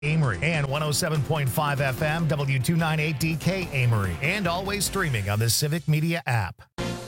Amory and 107.5 FM W298DK Amory, and always streaming on the Civic Media app.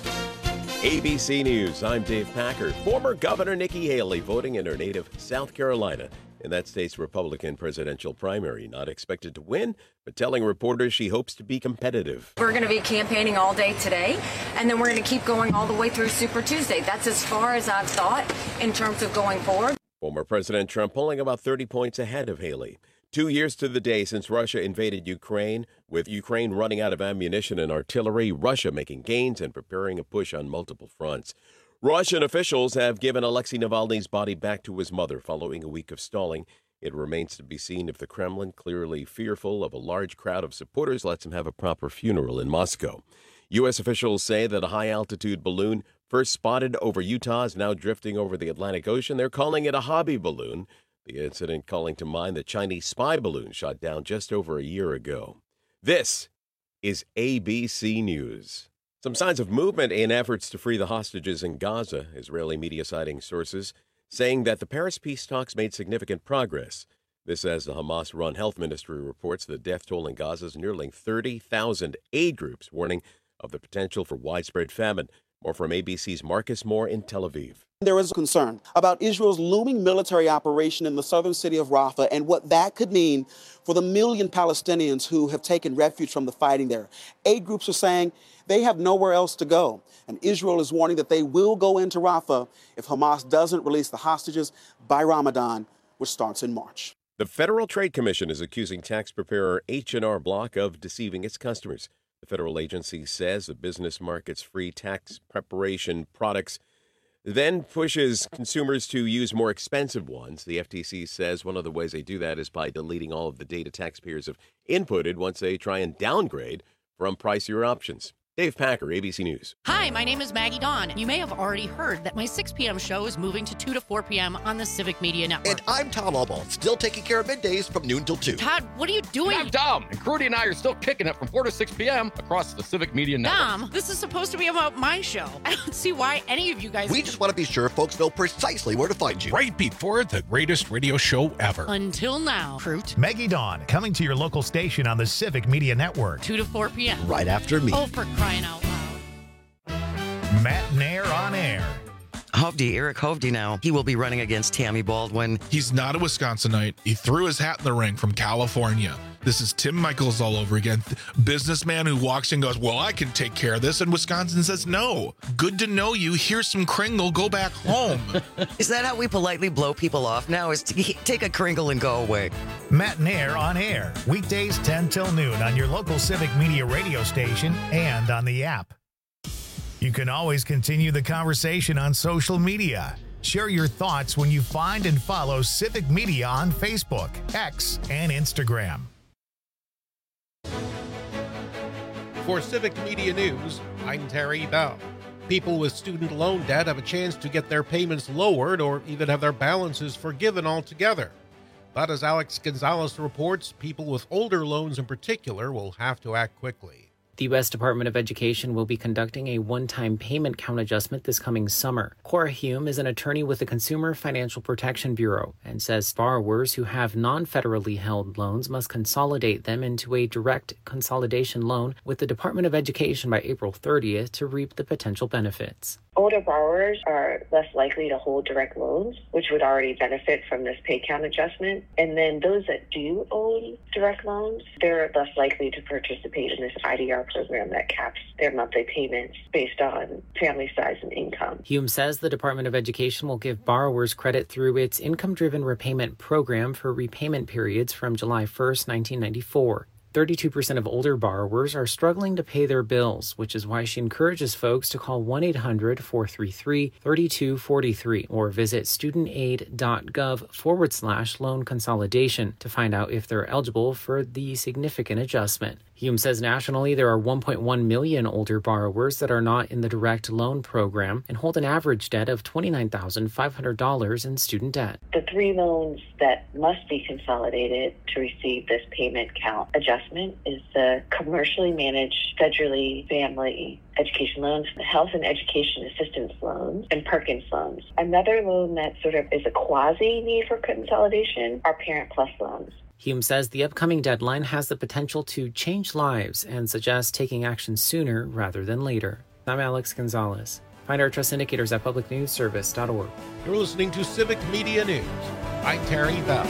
ABC News, I'm Dave Packer. Former Governor Nikki Haley voting in her native South Carolina in that state's Republican presidential primary. Not expected to win, but telling reporters she hopes to be competitive. We're going to be campaigning all day today, and then we're going to keep going all the way through Super Tuesday. That's as far as I've thought in terms of going forward. Former President Trump polling about 30 points ahead of Haley. 2 years to the day since Russia invaded Ukraine, with Ukraine running out of ammunition and artillery, Russia making gains and preparing a push on multiple fronts. Russian officials have given Alexei Navalny's body back to his mother following a week of stalling. It remains to be seen if the Kremlin, clearly fearful of a large crowd of supporters, lets him have a proper funeral in Moscow. U.S. officials say that a high-altitude balloon first spotted over Utah is now drifting over the Atlantic Ocean. They're calling it a hobby balloon. The incident calling to mind the Chinese spy balloon shot down just over a year ago. This is ABC News. Some signs of movement in efforts to free the hostages in Gaza. Israeli media citing sources saying that the Paris peace talks made significant progress. This as the Hamas-run health ministry reports the death toll in Gaza is nearing 30,000. Aid groups warning of the potential for widespread famine. More from ABC's Marcus Moore in Tel Aviv. There is concern about Israel's looming military operation in the southern city of Rafah and what that could mean for the million Palestinians who have taken refuge from the fighting there. Aid groups are saying they have nowhere else to go. And Israel is warning that they will go into Rafah if Hamas doesn't release the hostages by Ramadan, which starts in March. The Federal Trade Commission is accusing tax preparer H&R Block of deceiving its customers. The federal agency says the business market's free tax preparation products then pushes consumers to use more expensive ones. The FTC says one of the ways they do that is by deleting all of the data taxpayers have inputted once they try and downgrade from pricier options. Dave Packer, ABC News. Hi, my name is Maggie Dawn. You may have already heard that my 6 p.m. show is moving to 2 to 4 p.m. on the Civic Media Network. And I'm Tom Albaugh, still taking care of middays from noon till 2. Todd, what are you doing? I'm Dom, and Crudy and I are still kicking it from 4 to 6 p.m. across the Civic Media Network. Dom, this is supposed to be about my show. I don't see why any of you guys... We just want to be sure folks know precisely where to find you. Right before the greatest radio show ever. Until now. Fruit. Maggie Dawn, coming to your local station on the Civic Media Network. 2 to 4 p.m. Right after me. Oh, for crying out loud. Matt Nair on air. Eric Hovde now. He will be running against Tammy Baldwin. He's not a Wisconsinite. He threw his hat in the ring from California. This is Tim Michaels all over again. Businessman who walks in and goes, well, I can take care of this. And Wisconsin says, no. Good to know you. Here's some Kringle. Go back home. Is that how we politely blow people off now? Is to take a Kringle and go away? Matt Nair on air. Weekdays 10 till noon on your local Civic Media radio station and on the app. You can always continue the conversation on social media. Share your thoughts when you find and follow Civic Media on Facebook, X, and Instagram. For Civic Media News, I'm Terry Bell. People with student loan debt have a chance to get their payments lowered or even have their balances forgiven altogether. But as Alex Gonzalez reports, people with older loans in particular will have to act quickly. The U.S. Department of Education will be conducting a one-time payment count adjustment this coming summer. Cora Hume is an attorney with the Consumer Financial Protection Bureau and says borrowers who have non-federally held loans must consolidate them into a direct consolidation loan with the Department of Education by April 30th to reap the potential benefits. Older borrowers are less likely to hold direct loans, which would already benefit from this pay count adjustment. And then those that do own direct loans, they're less likely to participate in this IDR program that caps their monthly payments based on family size and income. Hume says the Department of Education will give borrowers credit through its income-driven repayment program for repayment periods from July 1st, 1994. 32% of older borrowers are struggling to pay their bills, which is why she encourages folks to call 1-800-433-3243 or visit studentaid.gov/loan consolidation to find out if they're eligible for the significant adjustment. Hume says nationally there are 1.1 million older borrowers that are not in the direct loan program and hold an average debt of $29,500 in student debt. The three loans that must be consolidated to receive this payment count adjustment is the commercially managed federally family education loans, health and education assistance loans, and Perkins loans. Another loan that sort of is a quasi need for consolidation are Parent Plus loans. Hume says the upcoming deadline has the potential to change lives and suggests taking action sooner rather than later. I'm Alex Gonzalez. Find our trust indicators at publicnewsservice.org. You're listening to Civic Media News. I'm Terry Bell.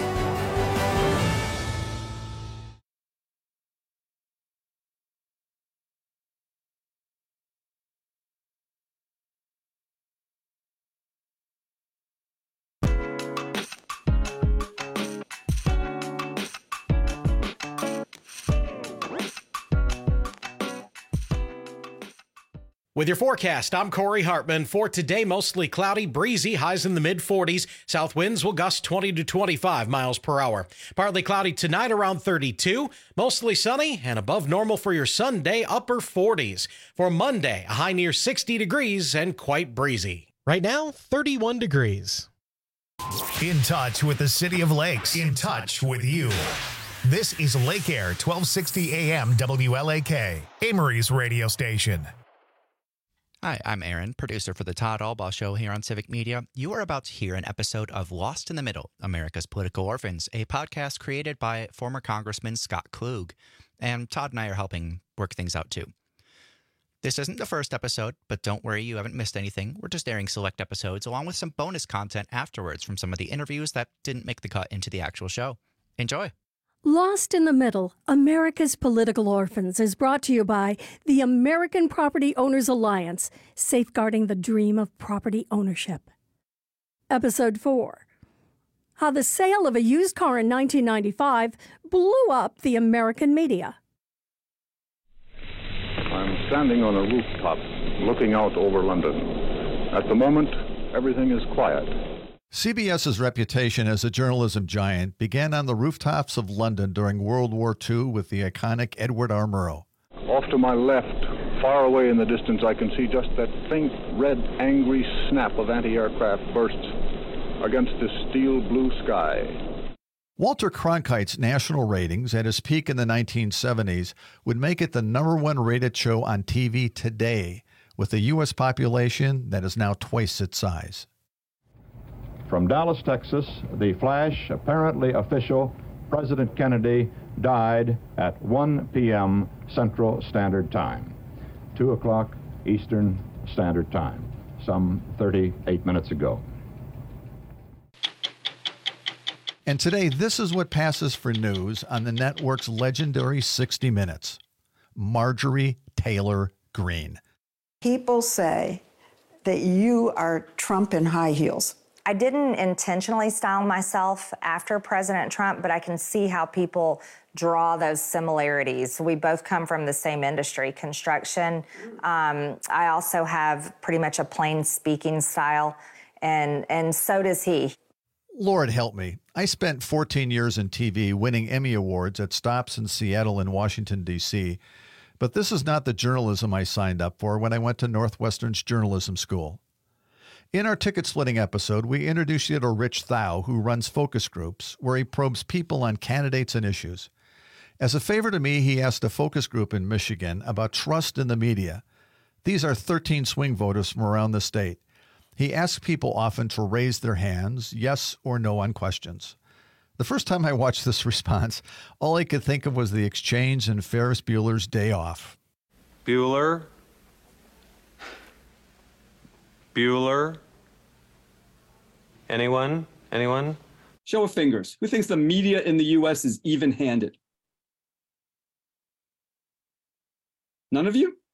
With your forecast, I'm Corey Hartman. For today, mostly cloudy, breezy, highs in the mid-40s. South winds will gust 20 to 25 miles per hour. Partly cloudy tonight, around 32. Mostly sunny and above normal for your Sunday, upper 40s. For Monday, a high near 60 degrees and quite breezy. Right now, 31 degrees. In touch with the City of Lakes. In touch with you. This is Lake Air 1260 AM WLAK, Amory's radio station. Hi, I'm Aaron, producer for the Todd Albaugh Show here on Civic Media. You are about to hear an episode of Lost in the Middle, America's Political Orphans, a podcast created by former Congressman Scott Klug. And Todd and I are helping work things out too. This isn't the first episode, but don't worry, you haven't missed anything. We're just airing select episodes along with some bonus content afterwards from some of the interviews that didn't make the cut into the actual show. Enjoy! Lost in the Middle, America's Political Orphans is brought to you by the American Property Owners Alliance, safeguarding the dream of property ownership. Episode 4. How the sale of a used car in 1995 blew up the American media. I'm standing on a rooftop looking out over London. At the moment, everything is quiet. CBS's reputation as a journalism giant began on the rooftops of London during World War II with the iconic Edward R. Murrow. Off to my left, far away in the distance, I can see just that faint, red, angry snap of anti-aircraft bursts against this steel blue sky. Walter Cronkite's national ratings at his peak in the 1970s would make it the #1 rated show on TV today, with a U.S. population that is now twice its size. From Dallas, Texas, the flash, apparently official, President Kennedy died at 1 p.m. Central Standard Time, 2 o'clock Eastern Standard Time, some 38 minutes ago. And today, this is what passes for news on the network's legendary 60 Minutes. Marjorie Taylor Greene. People say that you are Trump in high heels. I didn't intentionally style myself after President Trump, but I can see how people draw those similarities. We both come from the same industry, construction. I also have pretty much a plain speaking style, and so does he. Lord help me. I spent 14 years in TV winning Emmy Awards at stops in Seattle and Washington, D.C., but this is not the journalism I signed up for when I went to Northwestern's journalism school. In our ticket-splitting episode, we introduced you to Rich Thau, who runs focus groups, where he probes people on candidates and issues. As a favor to me, he asked a focus group in Michigan about trust in the media. These are 13 swing voters from around the state. He asked people often to raise their hands, yes or no on questions. The first time I watched this response, all I could think of was the exchange in Ferris Bueller's Day Off. Bueller? Bueller? Anyone? Anyone? Show of fingers. Who thinks the media in the U.S. is even-handed? None of you?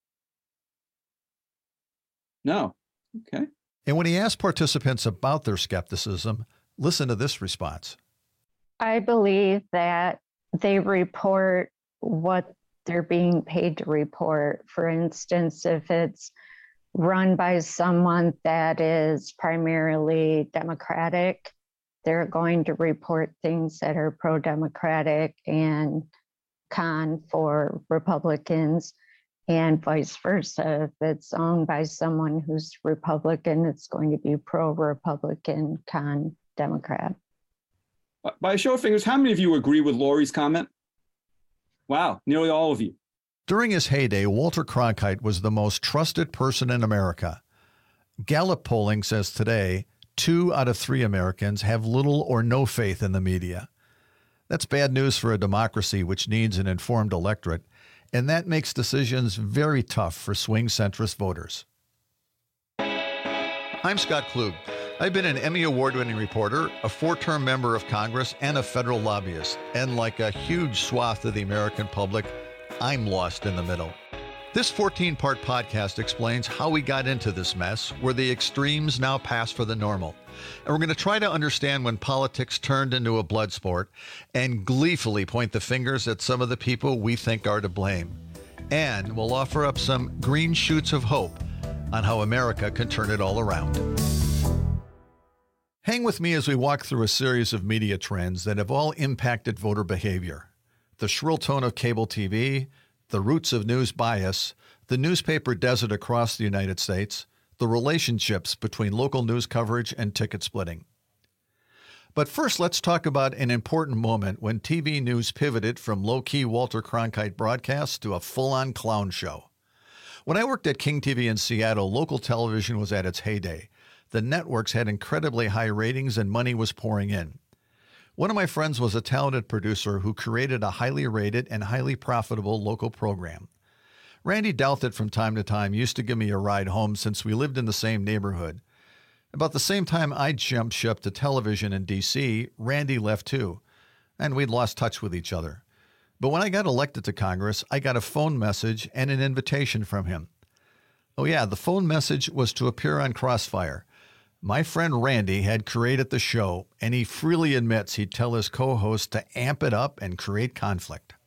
No. Okay. And when he asked participants about their skepticism, listen to this response. I believe that they report what they're being paid to report. For instance, if it's run by someone that is primarily Democratic, they're going to report things that are pro-Democratic and con for Republicans, and vice versa. If it's owned by someone who's Republican, it's going to be pro-Republican, con Democrat. By a show of fingers, how many of you agree with Lori's comment? Wow, nearly all of you. During his heyday, Walter Cronkite was the most trusted person in America. Gallup polling says today, 2 out of 3 Americans have little or no faith in the media. That's bad news for a democracy which needs an informed electorate, and that makes decisions very tough for swing centrist voters. I'm Scott Klug. I've been an Emmy Award-winning reporter, a 4-term member of Congress, and a federal lobbyist. And like a huge swath of the American public, I'm lost in the middle. This 14-part podcast explains how we got into this mess, where the extremes now pass for the normal. And we're going to try to understand when politics turned into a blood sport and gleefully point the fingers at some of the people we think are to blame. And we'll offer up some green shoots of hope on how America can turn it all around. Hang with me as we walk through a series of media trends that have all impacted voter behavior. The shrill tone of cable TV, the roots of news bias, the newspaper desert across the United States, the relationships between local news coverage and ticket splitting. But first, let's talk about an important moment when TV news pivoted from low-key Walter Cronkite broadcasts to a full-on clown show. When I worked at King TV in Seattle, local television was at its heyday. The networks had incredibly high ratings and money was pouring in. One of my friends was a talented producer who created a highly rated and highly profitable local program. Randy Douthit from time to time used to give me a ride home since we lived in the same neighborhood. About the same time I jumped ship to television in D.C., Randy left too, and we'd lost touch with each other. But when I got elected to Congress, I got a phone message and an invitation from him. Oh yeah, the phone message was to appear on Crossfire. My friend Randy had created the show, and he freely admits he'd tell his co-host to amp it up and create conflict.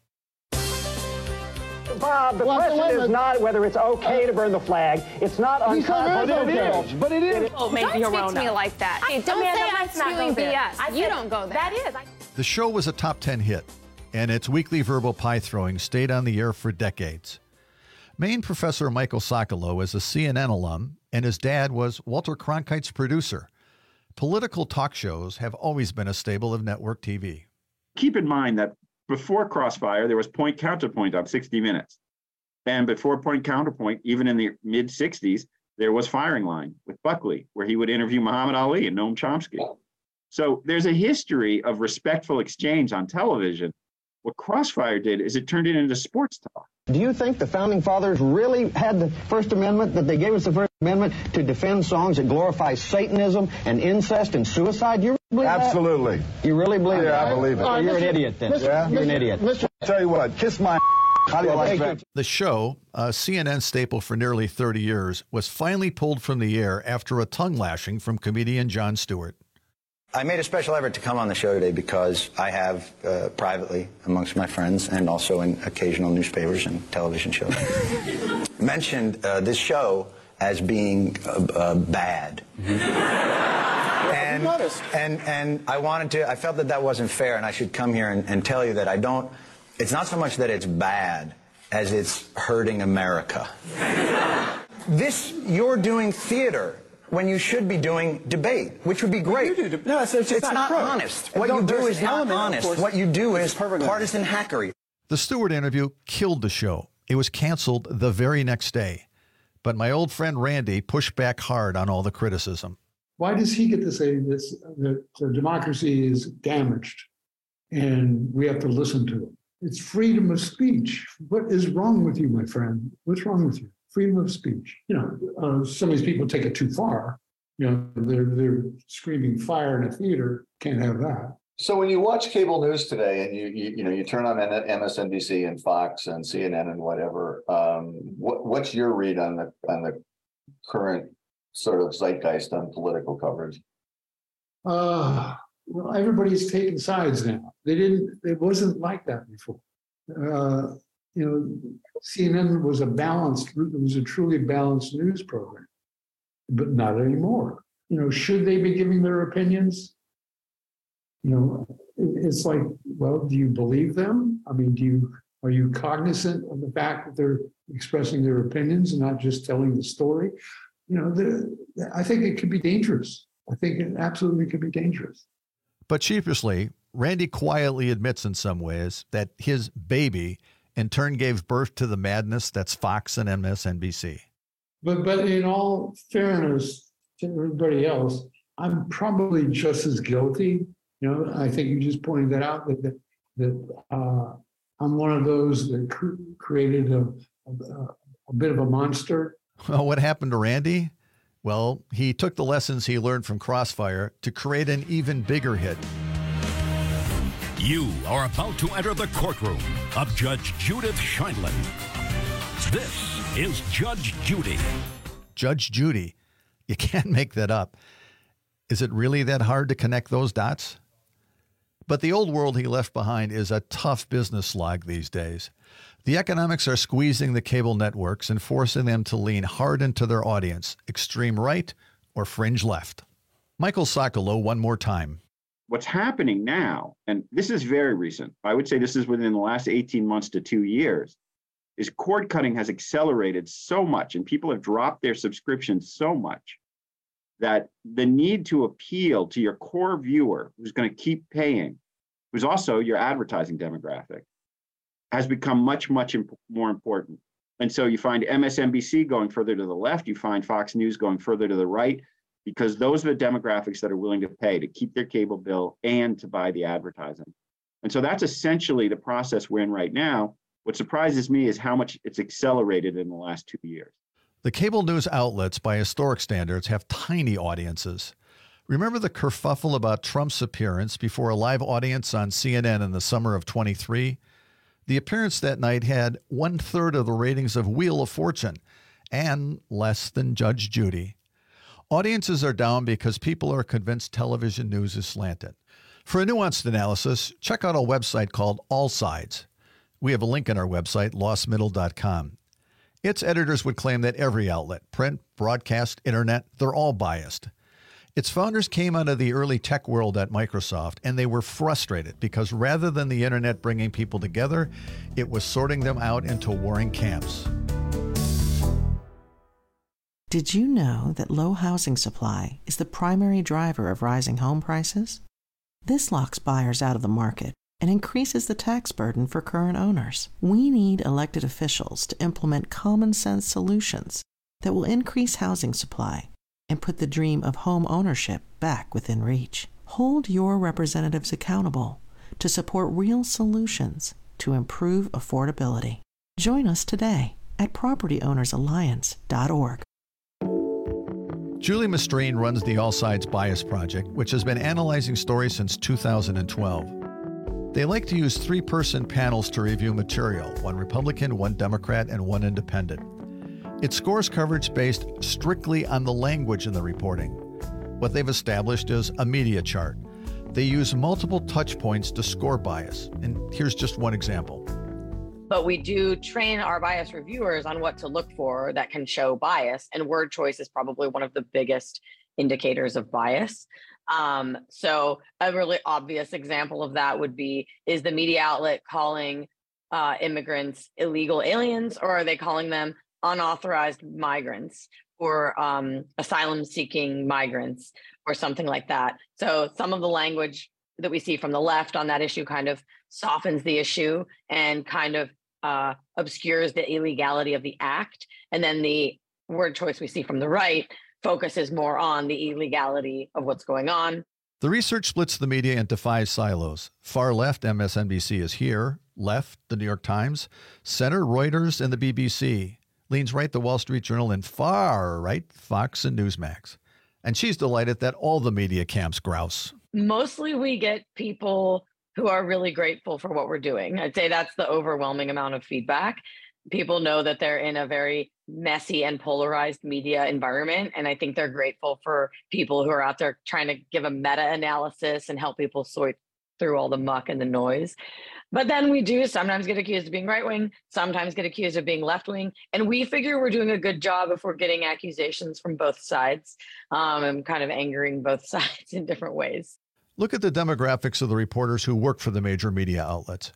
Bob, the question is not whether it's okay to burn the flag. It's not unconstitutional. But it is. Oh, don't speak to me like that. Hey, don't say I'm spewing BS. You don't go there. That is. The show was a top 10 hit, and its weekly verbal pie throwing stayed on the air for decades. Maine professor Michael Socolow is a CNN alum, and his dad was Walter Cronkite's producer. Political talk shows have always been a staple of network TV. Keep in mind that before Crossfire, there was Point Counterpoint on 60 Minutes. And before Point Counterpoint, even in the mid-60s, there was Firing Line with Buckley, where he would interview Muhammad Ali and Noam Chomsky. So there's a history of respectful exchange on television. What Crossfire did is it turned it into sports talk. Do you think the Founding Fathers really had the First Amendment, that they gave us the First Amendment to defend songs that glorify Satanism and incest and suicide? You really believe Absolutely. That? You really believe that? I believe it. Oh, you're an idiot then. You're an idiot. Tell you what, kiss my how do you like that? The show, a CNN staple for nearly 30 years, was finally pulled from the air after a tongue lashing from comedian Jon Stewart. I made a special effort to come on the show today because I have privately, amongst my friends and also in occasional newspapers and television shows, mentioned this show as being bad. And I felt that wasn't fair, and I should come here and tell you that it's not so much that it's bad as it's hurting America. You're doing theater when you should be doing debate, which would be great. No, it's not honest. What you do is not honest. What you do is partisan hackery. The Stewart interview killed the show. It was canceled the very next day. But my old friend Randy pushed back hard on all the criticism. Why does he get to say this, that democracy is damaged and we have to listen to it? It's freedom of speech. What is wrong with you, my friend? What's wrong with you? Freedom of speech. Some of these people take it too far. They're screaming fire in a theater. Can't have that. So when you watch cable news today, and you turn on MSNBC and Fox and CNN and whatever, what's your read on the current sort of zeitgeist on political coverage? Well, everybody's taking sides now. It wasn't like that before. CNN was a truly balanced news program, but not anymore. Should they be giving their opinions? It's like, well, do you believe them? I mean, are you cognizant of the fact that they're expressing their opinions and not just telling the story? I think it could be dangerous. I think it absolutely could be dangerous. But sheepishly, Randy quietly admits in some ways that his baby in turn gave birth to the madness that's Fox and MSNBC. But in all fairness to everybody else, I'm probably just as guilty. I think you just pointed that out, that that I'm one of those that created a bit of a monster. Well, what happened to Randy? Well, he took the lessons he learned from Crossfire to create an even bigger hit. You are about to enter the courtroom of Judge Judith Sheindlin. This is Judge Judy. Judge Judy. You can't make that up. Is it really that hard to connect those dots? But the old world he left behind is a tough business slog these days. The economics are squeezing the cable networks and forcing them to lean hard into their audience, extreme right or fringe left. Michael Socolow one more time. What's happening now, and this is very recent, I would say this is within the last 18 months to 2 years, is cord cutting has accelerated so much and people have dropped their subscriptions so much that the need to appeal to your core viewer who's going to keep paying, who's also your advertising demographic, has become much, much more important. And so you find MSNBC going further to the left, you find Fox News going further to the right, because those are the demographics that are willing to pay to keep their cable bill and to buy the advertising. And so that's essentially the process we're in right now. What surprises me is how much it's accelerated in the last 2 years. The cable news outlets, by historic standards, have tiny audiences. Remember the kerfuffle about Trump's appearance before a live audience on CNN in the summer of 23? The appearance that night had 1/3 of the ratings of Wheel of Fortune and less than Judge Judy. Audiences are down because people are convinced television news is slanted. For a nuanced analysis, check out a website called All Sides. We have a link on our website, lostmiddle.com. Its editors would claim that every outlet, print, broadcast, internet, they're all biased. Its founders came out of the early tech world at Microsoft, and they were frustrated because rather than the internet bringing people together, it was sorting them out into warring camps. Did you know that low housing supply is the primary driver of rising home prices? This locks buyers out of the market and increases the tax burden for current owners. We need elected officials to implement common sense solutions that will increase housing supply and put the dream of home ownership back within reach. Hold your representatives accountable to support real solutions to improve affordability. Join us today at propertyownersalliance.org. Julie Mastrine runs the All Sides Bias Project, which has been analyzing stories since 2012. They like to use 3-person panels to review material, 1 Republican, 1 Democrat, and 1 independent. It scores coverage based strictly on the language in the reporting. What they've established is a media chart. They use multiple touch points to score bias, and here's just one example. But we do train our bias reviewers on what to look for that can show bias, and word choice is probably one of the biggest indicators of bias. So a really obvious example of that would be, is the media outlet calling immigrants illegal aliens, or are they calling them unauthorized migrants or asylum-seeking migrants or something like that? So some of the language that we see from the left on that issue kind of softens the issue and kind of obscures the illegality of the act. And then the word choice we see from the right focuses more on the illegality of what's going on. The research splits the media into 5 silos. Far left, MSNBC is here. Left, the New York Times. Center, Reuters and the BBC. Leans right, the Wall Street Journal, and far right, Fox and Newsmax. And she's delighted that all the media camps grouse. Mostly we get people who are really grateful for what we're doing. I'd say that's the overwhelming amount of feedback. People know that they're in a very messy and polarized media environment. And I think they're grateful for people who are out there trying to give a meta-analysis and help people sort through all the muck and the noise. But then we do sometimes get accused of being right-wing, sometimes get accused of being left-wing. And we figure we're doing a good job if we're getting accusations from both sides and kind of angering both sides in different ways. Look at the demographics of the reporters who work for the major media outlets.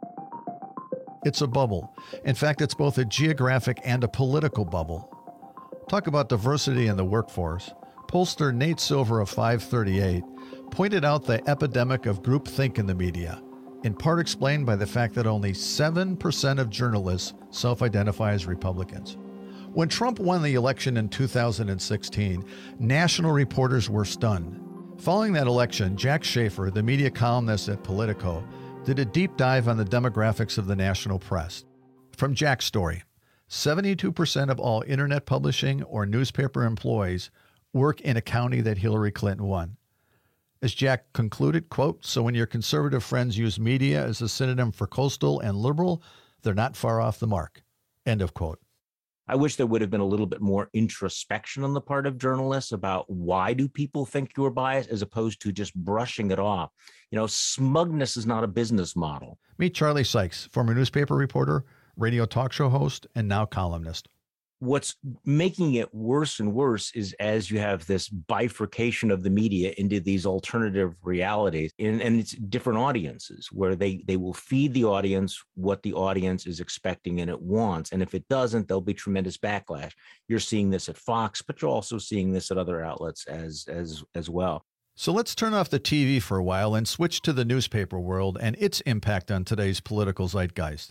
It's a bubble. In fact, it's both a geographic and a political bubble. Talk about diversity in the workforce. Pollster Nate Silver of 538 pointed out the epidemic of groupthink in the media, in part explained by the fact that only 7% of journalists self-identify as Republicans. When Trump won the election in 2016, national reporters were stunned. Following that election, Jack Schaefer, the media columnist at Politico, did a deep dive on the demographics of the national press. From Jack's story, 72% of all internet publishing or newspaper employees work in a county that Hillary Clinton won. As Jack concluded, quote, "So when your conservative friends use media as a synonym for coastal and liberal, they're not far off the mark," end of quote. I wish there would have been a little bit more introspection on the part of journalists about why do people think you're biased, as opposed to just brushing it off. You know, smugness is not a business model. Meet Charlie Sykes, former newspaper reporter, radio talk show host, and now columnist. What's making it worse and worse is as you have this bifurcation of the media into these alternative realities, and it's different audiences where they will feed the audience what the audience is expecting and it wants. And if it doesn't, there'll be tremendous backlash. You're seeing this at Fox, but you're also seeing this at other outlets as well. So let's turn off the TV for a while and switch to the newspaper world and its impact on today's political zeitgeist.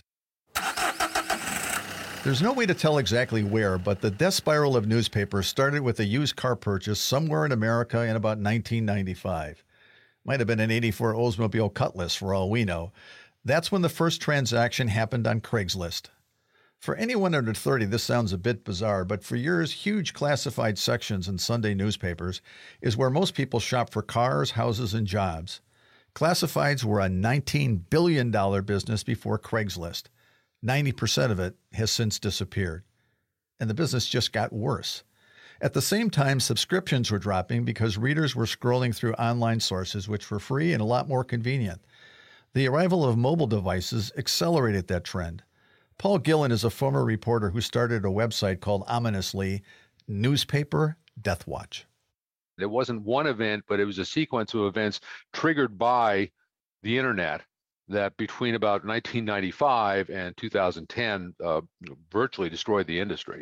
There's no way to tell exactly where, but the death spiral of newspapers started with a used car purchase somewhere in America in about 1995. Might have been an 84 Oldsmobile Cutlass for all we know. That's when the first transaction happened on Craigslist. For anyone under 30, this sounds a bit bizarre, but for years, huge classified sections in Sunday newspapers is where most people shop for cars, houses, and jobs. Classifieds were a $19 billion business before Craigslist. 90% of it has since disappeared. And the business just got worse. At the same time, subscriptions were dropping because readers were scrolling through online sources which were free and a lot more convenient. The arrival of mobile devices accelerated that trend. Paul Gillen is a former reporter who started a website called ominously Newspaper Death Watch. It wasn't one event, but it was a sequence of events triggered by the internet that between about 1995 and 2010 virtually destroyed the industry.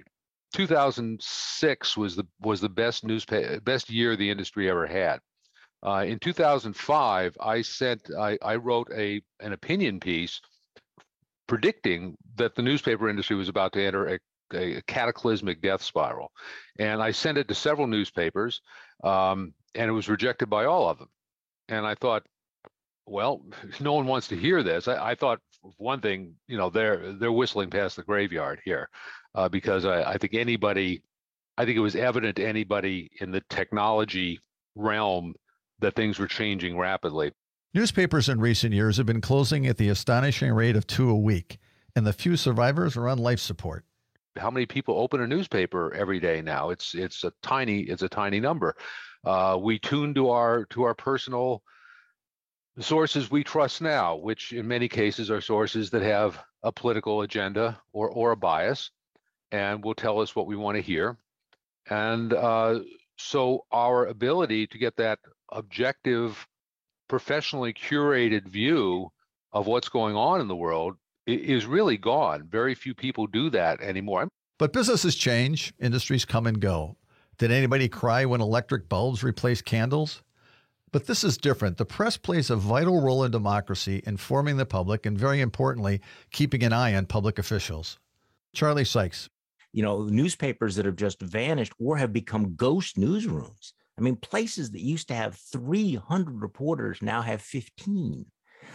2006 was the best year the industry ever had. In 2005, I wrote an opinion piece predicting that the newspaper industry was about to enter a cataclysmic death spiral, and I sent it to several newspapers, and it was rejected by all of them. And I thought, well, no one wants to hear this. I thought, one thing, you know, they're whistling past the graveyard here, because I think it was evident to anybody in the technology realm that things were changing rapidly. Newspapers in recent years have been closing at the astonishing rate of 2 a week, and the few survivors are on life support. How many people open a newspaper every day now? It's a tiny number. We tune to our personal sources we trust now, which in many cases are sources that have a political agenda or a bias and will tell us what we want to hear. And so our ability to get that objective, professionally curated view of what's going on in the world is really gone. Very few people do that anymore. But businesses change, industries come and go. Did anybody cry when electric bulbs replaced candles? But this is different. The press plays a vital role in democracy, informing the public, and very importantly, keeping an eye on public officials. Charlie Sykes. You know, newspapers that have just vanished or have become ghost newsrooms. I mean, places that used to have 300 reporters now have 15.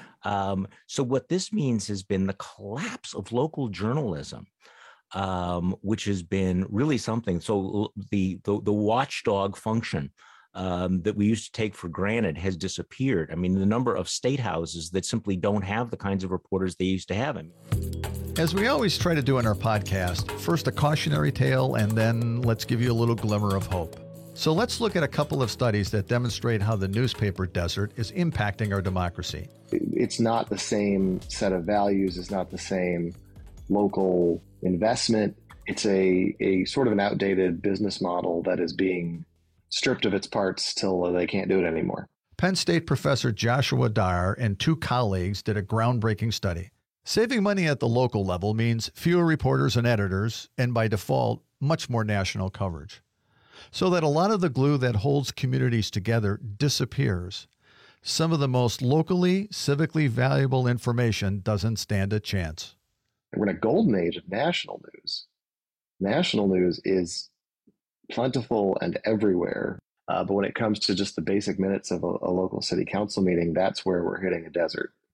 So what this means has been the collapse of local journalism, which has been really something. So the watchdog function that we used to take for granted has disappeared. I mean, the number of state houses that simply don't have the kinds of reporters they used to have. As we always try to do in our podcast, first a cautionary tale, and then let's give you a little glimmer of hope. So let's look at a couple of studies that demonstrate how the newspaper desert is impacting our democracy. It's not the same set of values. It's not the same local investment. It's a sort of an outdated business model that is being stripped of its parts till they can't do it anymore. Penn State professor Joshua Dyer and 2 colleagues did a groundbreaking study. Saving money at the local level means fewer reporters and editors, and by default, much more national coverage. So that a lot of the glue that holds communities together disappears. Some of the most locally, civically valuable information doesn't stand a chance. We're in a golden age of national news. National news is plentiful and everywhere. But when it comes to just the basic minutes of a local city council meeting, that's where we're hitting a desert.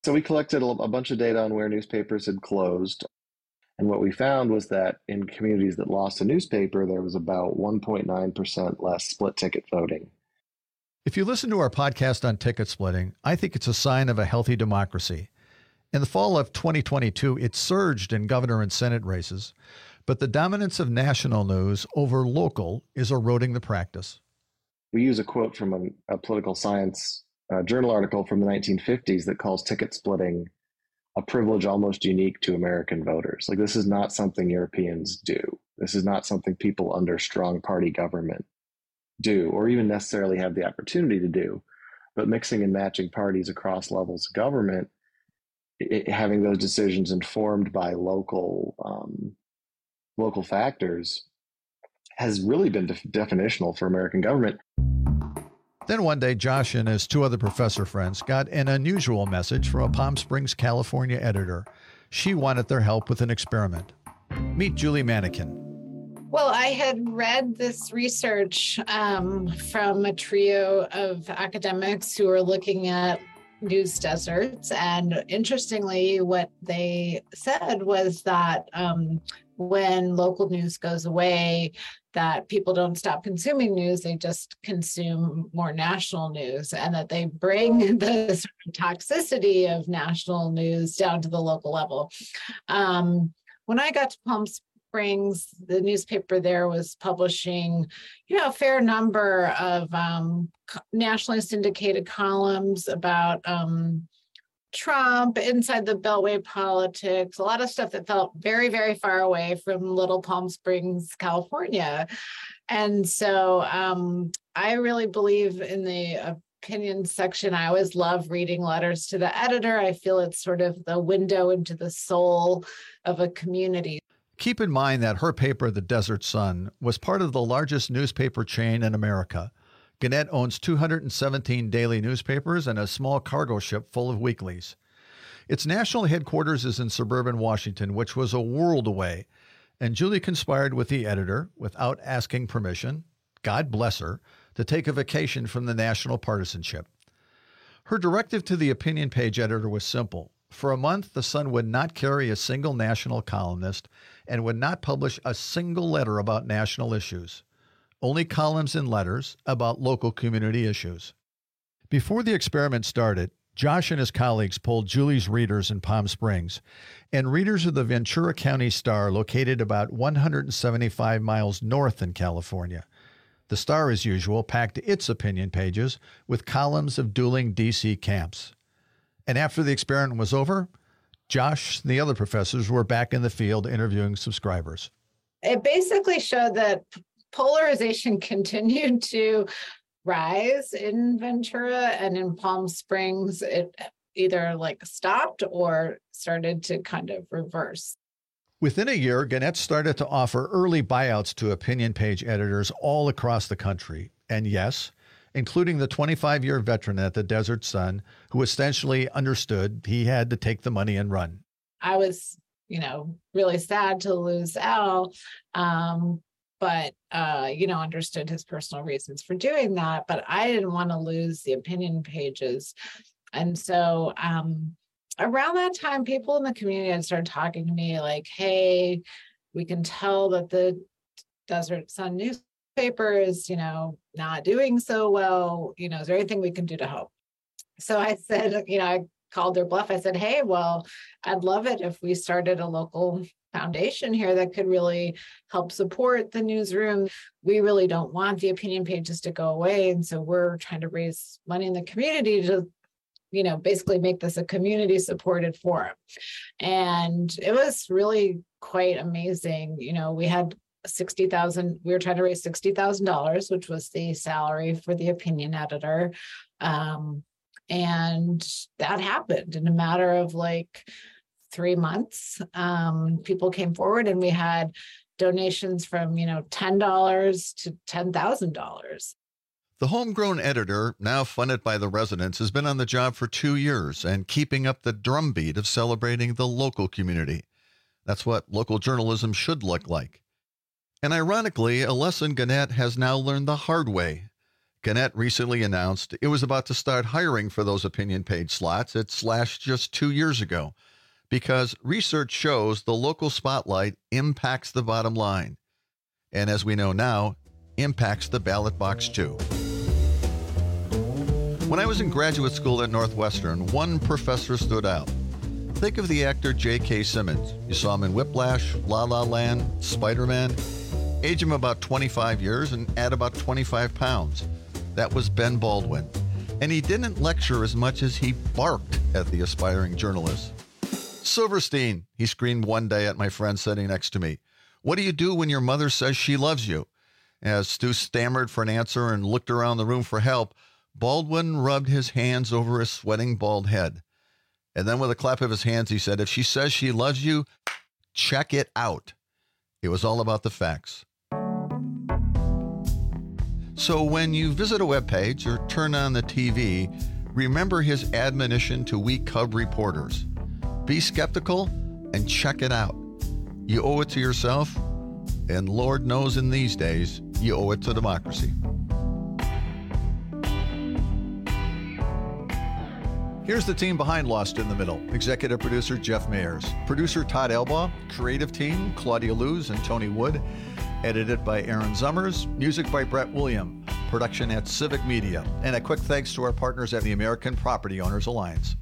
So we collected a bunch of data on where newspapers had closed. And what we found was that in communities that lost a newspaper, there was about 1.9% less split ticket voting. If you listen to our podcast on ticket splitting, I think it's a sign of a healthy democracy. In the fall of 2022, it surged in governor and Senate races, but the dominance of national news over local is eroding the practice. We use a quote from a political science journal article from the 1950s that calls ticket splitting a privilege almost unique to American voters. Like, this is not something Europeans do. This is not something people under strong party government do, or even necessarily have the opportunity to do. But mixing and matching parties across levels of government, having those decisions informed by local factors, has really been definitional for American government. Then one day, Josh and his two other professor friends got an unusual message from a Palm Springs, California editor. She wanted their help with an experiment. Meet Julie Manikin. Well, I had read this research from a trio of academics who were looking at news deserts. And interestingly, what they said was that when local news goes away, that people don't stop consuming news, they just consume more national news, and that they bring the sort of toxicity of national news down to the local level. When I got to Palm Springs, the newspaper there was publishing, a fair number of nationally syndicated columns about Trump, inside the Beltway politics, a lot of stuff that felt very, very far away from little Palm Springs, California. And so I really believe in the opinion section. I always love reading letters to the editor. I feel it's sort of the window into the soul of a community. Keep in mind that her paper, The Desert Sun, was part of the largest newspaper chain in America. Gannett owns 217 daily newspapers and a small cargo ship full of weeklies. Its national headquarters is in suburban Washington, which was a world away, and Julie conspired with the editor, without asking permission, God bless her, to take a vacation from the national partisanship. Her directive to the opinion page editor was simple. For a month, the Sun would not carry a single national columnist and would not publish a single letter about national issues. Only columns and letters about local community issues. Before the experiment started, Josh and his colleagues polled Julie's readers in Palm Springs and readers of the Ventura County Star, located about 175 miles north in California. The Star, as usual, packed its opinion pages with columns of dueling D.C. camps. And after the experiment was over, Josh and the other professors were back in the field interviewing subscribers. It basically showed that polarization continued to rise in Ventura, and in Palm Springs, it either stopped or started to kind of reverse. Within a year, Gannett started to offer early buyouts to opinion page editors all across the country. And yes, including the 25-year veteran at the Desert Sun, who essentially understood he had to take the money and run. I was, really sad to lose Al. But understood his personal reasons for doing that. But I didn't want to lose the opinion pages. And so around that time, people in the community had started talking to me like, hey, we can tell that the Desert Sun newspaper is, not doing so well. Is there anything we can do to help? So I said, I called their bluff. I said, hey, well, I'd love it if we started a local foundation here that could really help support the newsroom. We really don't want the opinion pages to go away. And so we're trying to raise money in the community to, basically make this a community supported forum. And it was really quite amazing. We had $60,000, we were trying to raise $60,000, which was the salary for the opinion editor. And that happened in a matter of 3 months. People came forward, and we had donations from, $10 to $10,000. The homegrown editor, now funded by the residents, has been on the job for 2 years and keeping up the drumbeat of celebrating the local community. That's what local journalism should look like. And ironically, a lesson Gannett has now learned the hard way. Gannett recently announced it was about to start hiring for those opinion page slots it slashed just 2 years ago because research shows the local spotlight impacts the bottom line. And as we know now, impacts the ballot box too. When I was in graduate school at Northwestern, one professor stood out. Think of the actor J.K. Simmons. You saw him in Whiplash, La La Land, Spider-Man. Age him about 25 years and add about 25 pounds. That was Ben Baldwin. And he didn't lecture as much as he barked at the aspiring journalists. Silverstein, he screamed one day at my friend sitting next to me. What do you do when your mother says she loves you? As Stu stammered for an answer and looked around the room for help, Baldwin rubbed his hands over his sweating bald head. And then with a clap of his hands, he said, if she says she loves you, check it out. It was all about the facts. So when you visit a webpage or turn on the TV, remember his admonition to we Cub reporters. Be skeptical and check it out. You owe it to yourself, and Lord knows in these days, you owe it to democracy. Here's the team behind Lost in the Middle. Executive producer Jeff Mayers. Producer Todd Elbaugh. Creative team Claudia Luz and Tony Wood. Edited by Aaron Zummers. Music by Brett William. Production at Civic Media. And a quick thanks to our partners at the American Property Owners Alliance.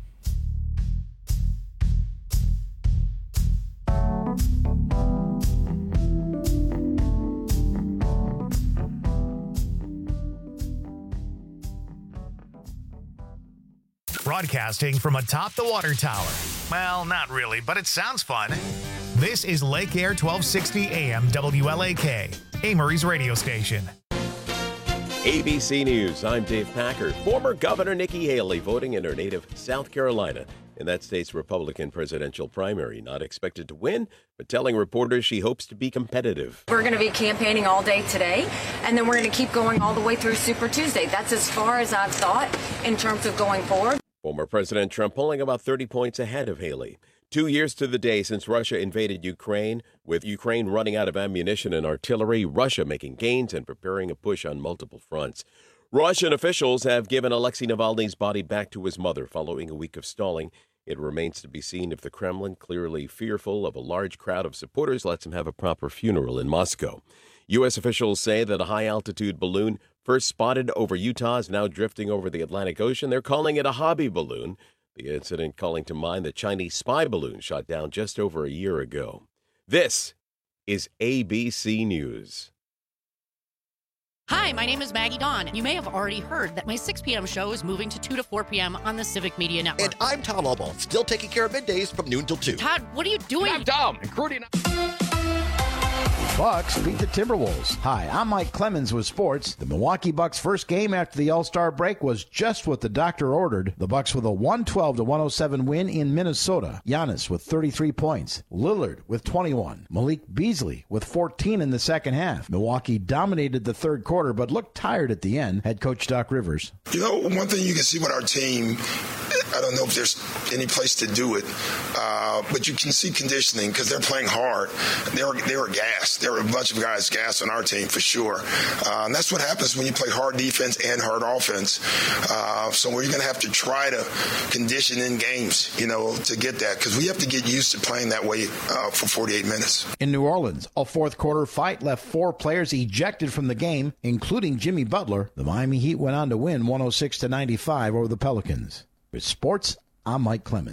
Broadcasting from atop the water tower. Well, not really, but it sounds fun. This is Lake Air 1260 AM WLAK, Amory's radio station. ABC News, I'm Dave Packard. Former Governor Nikki Haley voting in her native South Carolina in that state's Republican presidential primary. Not expected to win, but telling reporters she hopes to be competitive. We're going to be campaigning all day today, and then we're going to keep going all the way through Super Tuesday. That's as far as I've thought in terms of going forward. Former President Trump polling about 30 points ahead of Haley. 2 years to the day since Russia invaded Ukraine, with Ukraine running out of ammunition and artillery, Russia making gains and preparing a push on multiple fronts. Russian officials have given Alexei Navalny's body back to his mother following a week of stalling. It remains to be seen if the Kremlin, clearly fearful of a large crowd of supporters, lets him have a proper funeral in Moscow. U.S. officials say that a high-altitude balloon first spotted over Utah is now drifting over the Atlantic Ocean. They're calling it a hobby balloon. The incident calling to mind the Chinese spy balloon shot down just over a year ago. This is ABC News. Hi, my name is Maggie Dawn. You may have already heard that my 6 p.m. show is moving to 2 to 4 p.m. on the Civic Media Network. And I'm Tom Albaugh, still taking care of middays from noon till 2. Todd, what are you doing? I'm Tom, including... Bucks beat the Timberwolves. Hi, I'm Mike Clemens with sports. The Milwaukee Bucks' first game after the All-Star break was just what the doctor ordered. The Bucks with a 112-107 win in Minnesota. Giannis with 33 points. Lillard with 21. Malik Beasley with 14 in the second half. Milwaukee dominated the third quarter but looked tired at the end. Head coach Doc Rivers. You know, one thing you can see with our team, I don't know if there's any place to do it, but you can see conditioning because they're playing hard. They were gassed. There were a bunch of guys gassed on our team for sure. And that's what happens when you play hard defense and hard offense. So we're going to have to try to condition in games, you know, to get that because we have to get used to playing that way for 48 minutes. In New Orleans, a fourth quarter fight left 4 players ejected from the game, including Jimmy Butler. The Miami Heat went on to win 106-95 over the Pelicans. With sports, I'm Mike Clemens.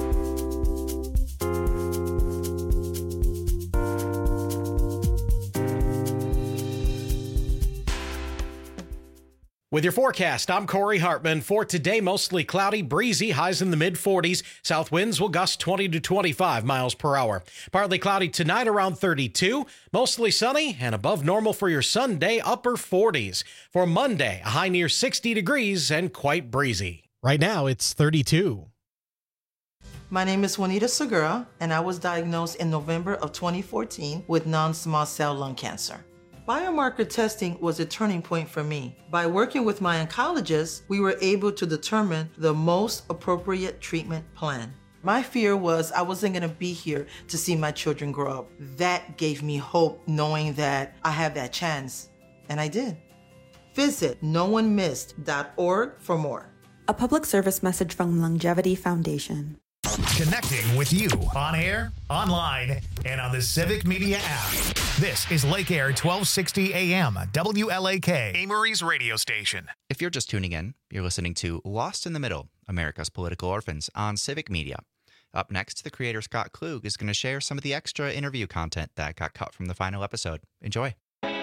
With your forecast, I'm Corey Hartman. For today, mostly cloudy, breezy, highs in the mid-40s. South winds will gust 20 to 25 miles per hour. Partly cloudy tonight around 32. Mostly sunny and above normal for your Sunday, upper 40s. For Monday, a high near 60 degrees and quite breezy. Right now, it's 32. My name is Juanita Segura, and I was diagnosed in November of 2014 with non-small cell lung cancer. Biomarker testing was a turning point for me. By working with my oncologist, we were able to determine the most appropriate treatment plan. My fear was I wasn't going to be here to see my children grow up. That gave me hope, knowing that I have that chance, and I did. Visit NoOneMissed.org for more. A public service message from Longevity Foundation. Connecting with you on air, online, and on the Civic Media app. This is Lake Air 1260 AM, WLAK, Amory's radio station. If you're just tuning in, you're listening to Lost in the Middle, America's Political Orphans on Civic Media. Up next, the creator Scott Klug is going to share some of the extra interview content that got cut from the final episode. Enjoy.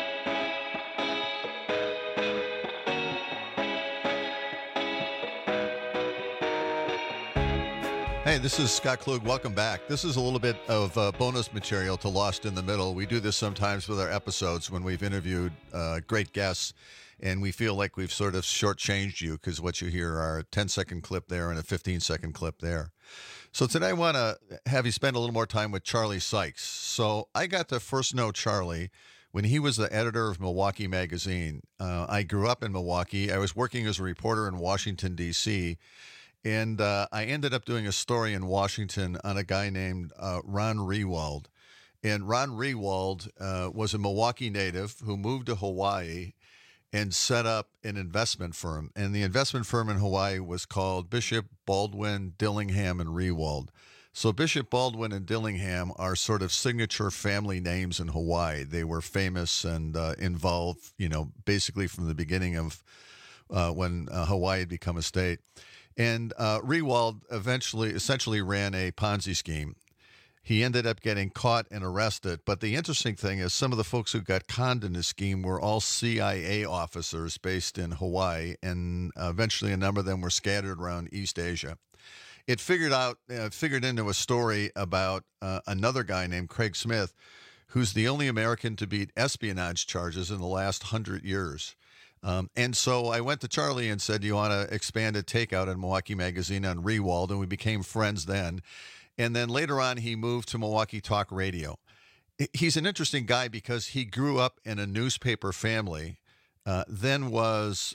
Hey, this is Scott Klug. Welcome back. This is a little bit of bonus material to Lost in the Middle. We do this sometimes with our episodes when we've interviewed great guests, and we feel like we've sort of shortchanged you because what you hear are a 10-second clip there and a 15-second clip there. So today I want to have you spend a little more time with Charlie Sykes. So I got to first know Charlie when he was the editor of Milwaukee Magazine. I grew up in Milwaukee. I was working as a reporter in Washington, D.C., and I ended up doing a story in Washington on a guy named Ron Rewald. And Ron Rewald was a Milwaukee native who moved to Hawaii and set up an investment firm. And the investment firm in Hawaii was called Bishop, Baldwin, Dillingham, and Rewald. So Bishop, Baldwin, and Dillingham are sort of signature family names in Hawaii. They were famous and involved, basically from the beginning of when Hawaii had become a state. And Rewald essentially ran a Ponzi scheme. He ended up getting caught and arrested. But the interesting thing is some of the folks who got conned in this scheme were all CIA officers based in Hawaii, and eventually a number of them were scattered around East Asia. It figured into a story about another guy named Craig Smith, who's the only American to beat espionage charges in the last 100 years. And so I went to Charlie and said, do you want to expand a takeout in Milwaukee Magazine on Rewald? And we became friends then. And then later on, he moved to Milwaukee Talk Radio. He's an interesting guy because he grew up in a newspaper family, then was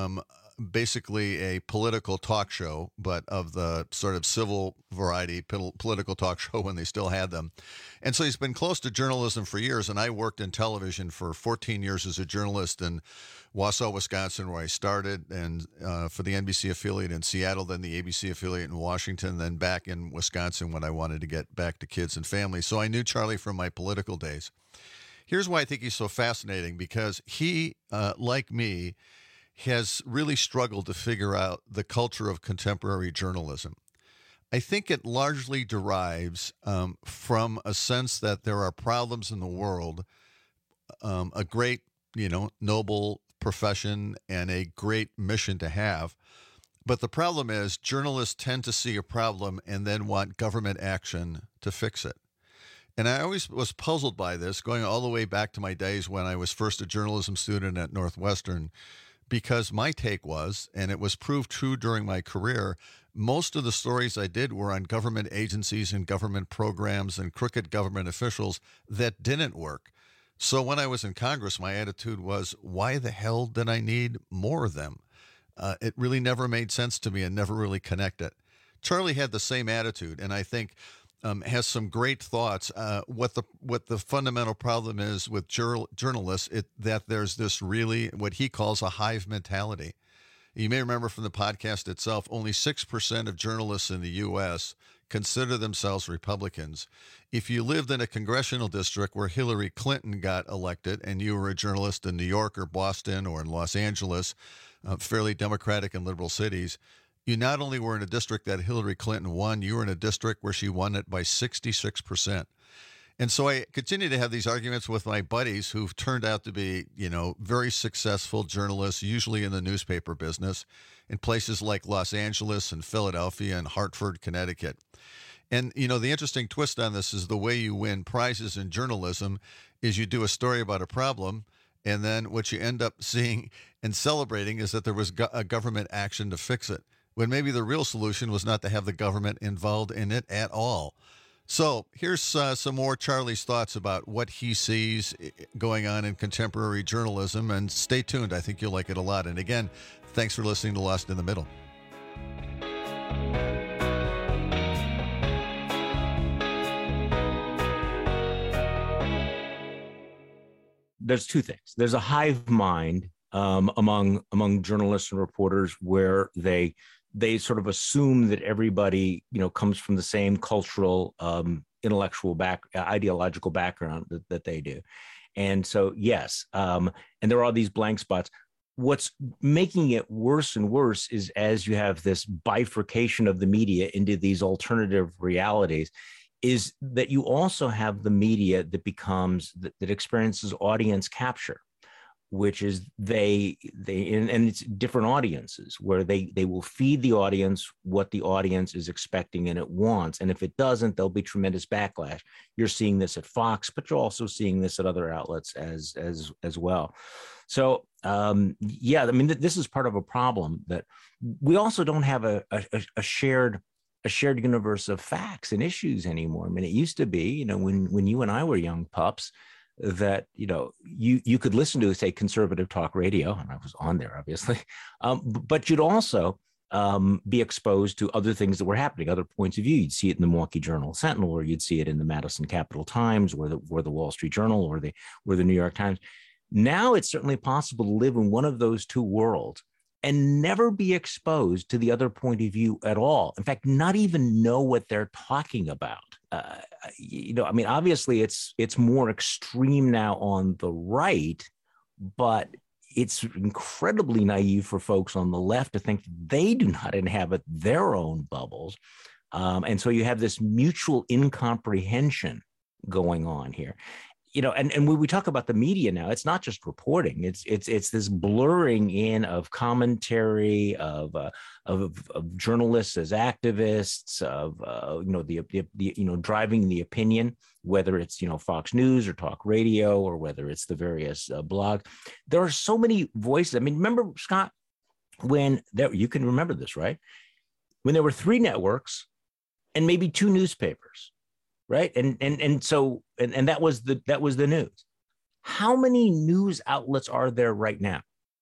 basically a political talk show, but of the sort of civil variety political talk show when they still had them. And so he's been close to journalism for years. And I worked in television for 14 years as a journalist in Wausau, Wisconsin, where I started, and for the NBC affiliate in Seattle, then the ABC affiliate in Washington, then back in Wisconsin when I wanted to get back to kids and family. So I knew Charlie from my political days. Here's why I think he's so fascinating, because he, like me, has really struggled to figure out the culture of contemporary journalism. I think it largely derives from a sense that there are problems in the world, a great, noble profession and a great mission to have. But the problem is journalists tend to see a problem and then want government action to fix it. And I always was puzzled by this, going all the way back to my days when I was first a journalism student at Northwestern, because my take was, and it was proved true during my career, most of the stories I did were on government agencies and government programs and crooked government officials that didn't work. So when I was in Congress, my attitude was, why the hell did I need more of them? It really never made sense to me and never really connected. Charlie had the same attitude, and I think has some great thoughts. What the fundamental problem is with journalists, that there's this really what he calls a hive mentality. You may remember from the podcast itself, only 6% of journalists in the U.S. consider themselves Republicans. If you lived in a congressional district where Hillary Clinton got elected and you were a journalist in New York or Boston or in Los Angeles, fairly Democratic and liberal cities, you not only were in a district that Hillary Clinton won, you were in a district where she won it by 66%. And so I continue to have these arguments with my buddies who've turned out to be, very successful journalists, usually in the newspaper business, in places like Los Angeles and Philadelphia and Hartford, Connecticut. And, the interesting twist on this is the way you win prizes in journalism is you do a story about a problem, and then what you end up seeing and celebrating is that there was a government action to fix it, when maybe the real solution was not to have the government involved in it at all. So here's some more Charlie's thoughts about what he sees going on in contemporary journalism, and stay tuned. I think you'll like it a lot. And again, thanks for listening to Lost in the Middle. There's two things. There's a hive mind among journalists and reporters, where they sort of assume that everybody, comes from the same cultural, intellectual ideological background that they do. And so, yes, and there are these blank spots. What's making it worse and worse is as you have this bifurcation of the media into these alternative realities, is that you also have the media that experiences audience capture, which is and it's different audiences where they will feed the audience what the audience is expecting and it wants. And if it doesn't, there'll be tremendous backlash. You're seeing this at Fox, but you're also seeing this at other outlets as well. So this is part of a problem, that we also don't have a shared universe of facts and issues anymore. I mean, it used to be, when you and I were young pups, that you could listen to, say, conservative talk radio, and I was on there obviously, but you'd also be exposed to other things that were happening, other points of view. You'd see it in the Milwaukee Journal Sentinel, or you'd see it in the Madison Capital Times, or the Wall Street Journal, or the New York Times. Now it's certainly possible to live in one of those two worlds and never be exposed to the other point of view at all. In fact, not even know what they're talking about. Obviously it's more extreme now on the right, but it's incredibly naive for folks on the left to think they do not inhabit their own bubbles. And so you have this mutual incomprehension going on here. And when we talk about the media now, it's not just reporting. It's this blurring in of commentary, of journalists as activists, of the driving the opinion, whether it's Fox News or talk radio, or whether it's the various blogs. There are so many voices. I mean, remember, Scott, you can remember this, right? When there were 3 networks and maybe 2 newspapers. Right. And so that was the news. How many news outlets are there right now?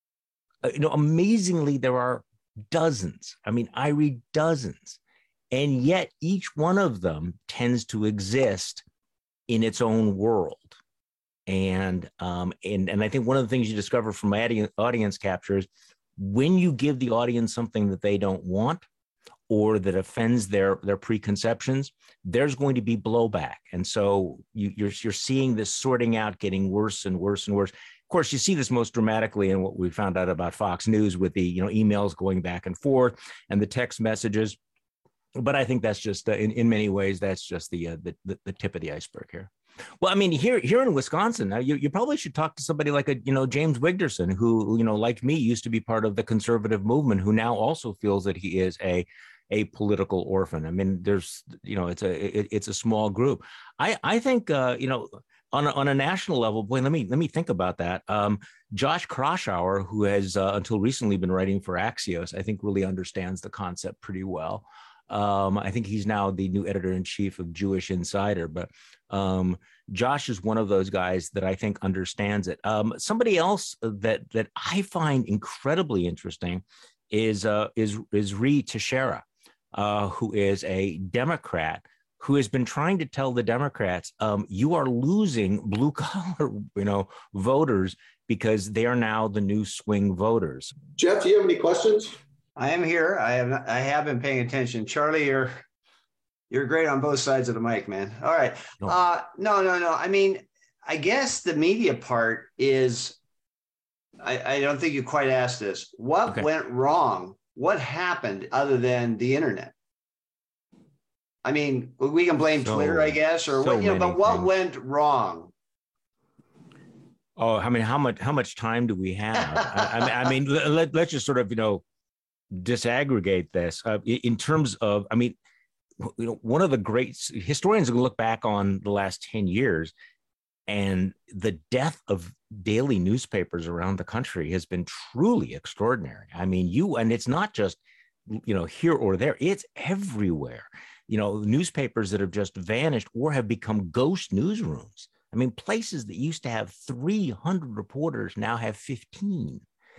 Amazingly, there are dozens. I mean, I read dozens, and yet each one of them tends to exist in its own world. And I think one of the things you discover from audience capture is when you give the audience something that they don't want, or that offends their preconceptions, there's going to be blowback. And so you're seeing this sorting out getting worse and worse and worse. Of course, you see this most dramatically in what we found out about Fox News, with the emails going back and forth and the text messages. But I think that's just in many ways, that's just the tip of the iceberg here. Well, I mean, here in Wisconsin, now you probably should talk to somebody like James Wigderson, who like me used to be part of the conservative movement, who now also feels that he is a political orphan. I mean, there's it's a small group. I think on a national level, boy, let me think about that. Josh Kraushaar, who has until recently been writing for Axios, I think really understands the concept pretty well. I think he's now the new editor-in-chief of Jewish Insider, but Josh is one of those guys that I think understands it. Somebody else that I find incredibly interesting is Ree Teixeira, who is a Democrat who has been trying to tell the Democrats, you are losing blue collar, voters, because they are now the new swing voters. Jeff, do you have any questions? I am here. I have been paying attention. Charlie, you're great on both sides of the mic, man. All right. No. I mean, I guess the media part is, I don't think you quite asked this. What went wrong? What happened other than the internet? I mean, we can blame Twitter, I guess, or but what went wrong? Oh, I mean, how much time do we have? I mean, let's just sort of, disaggregate this in terms of, I mean, one of the great historians are going to look back on the last 10 years, and the death of daily newspapers around the country has been truly extraordinary. I mean, and it's not just, here or there, it's everywhere. Newspapers that have just vanished or have become ghost newsrooms. I mean, places that used to have 300 reporters now have 15.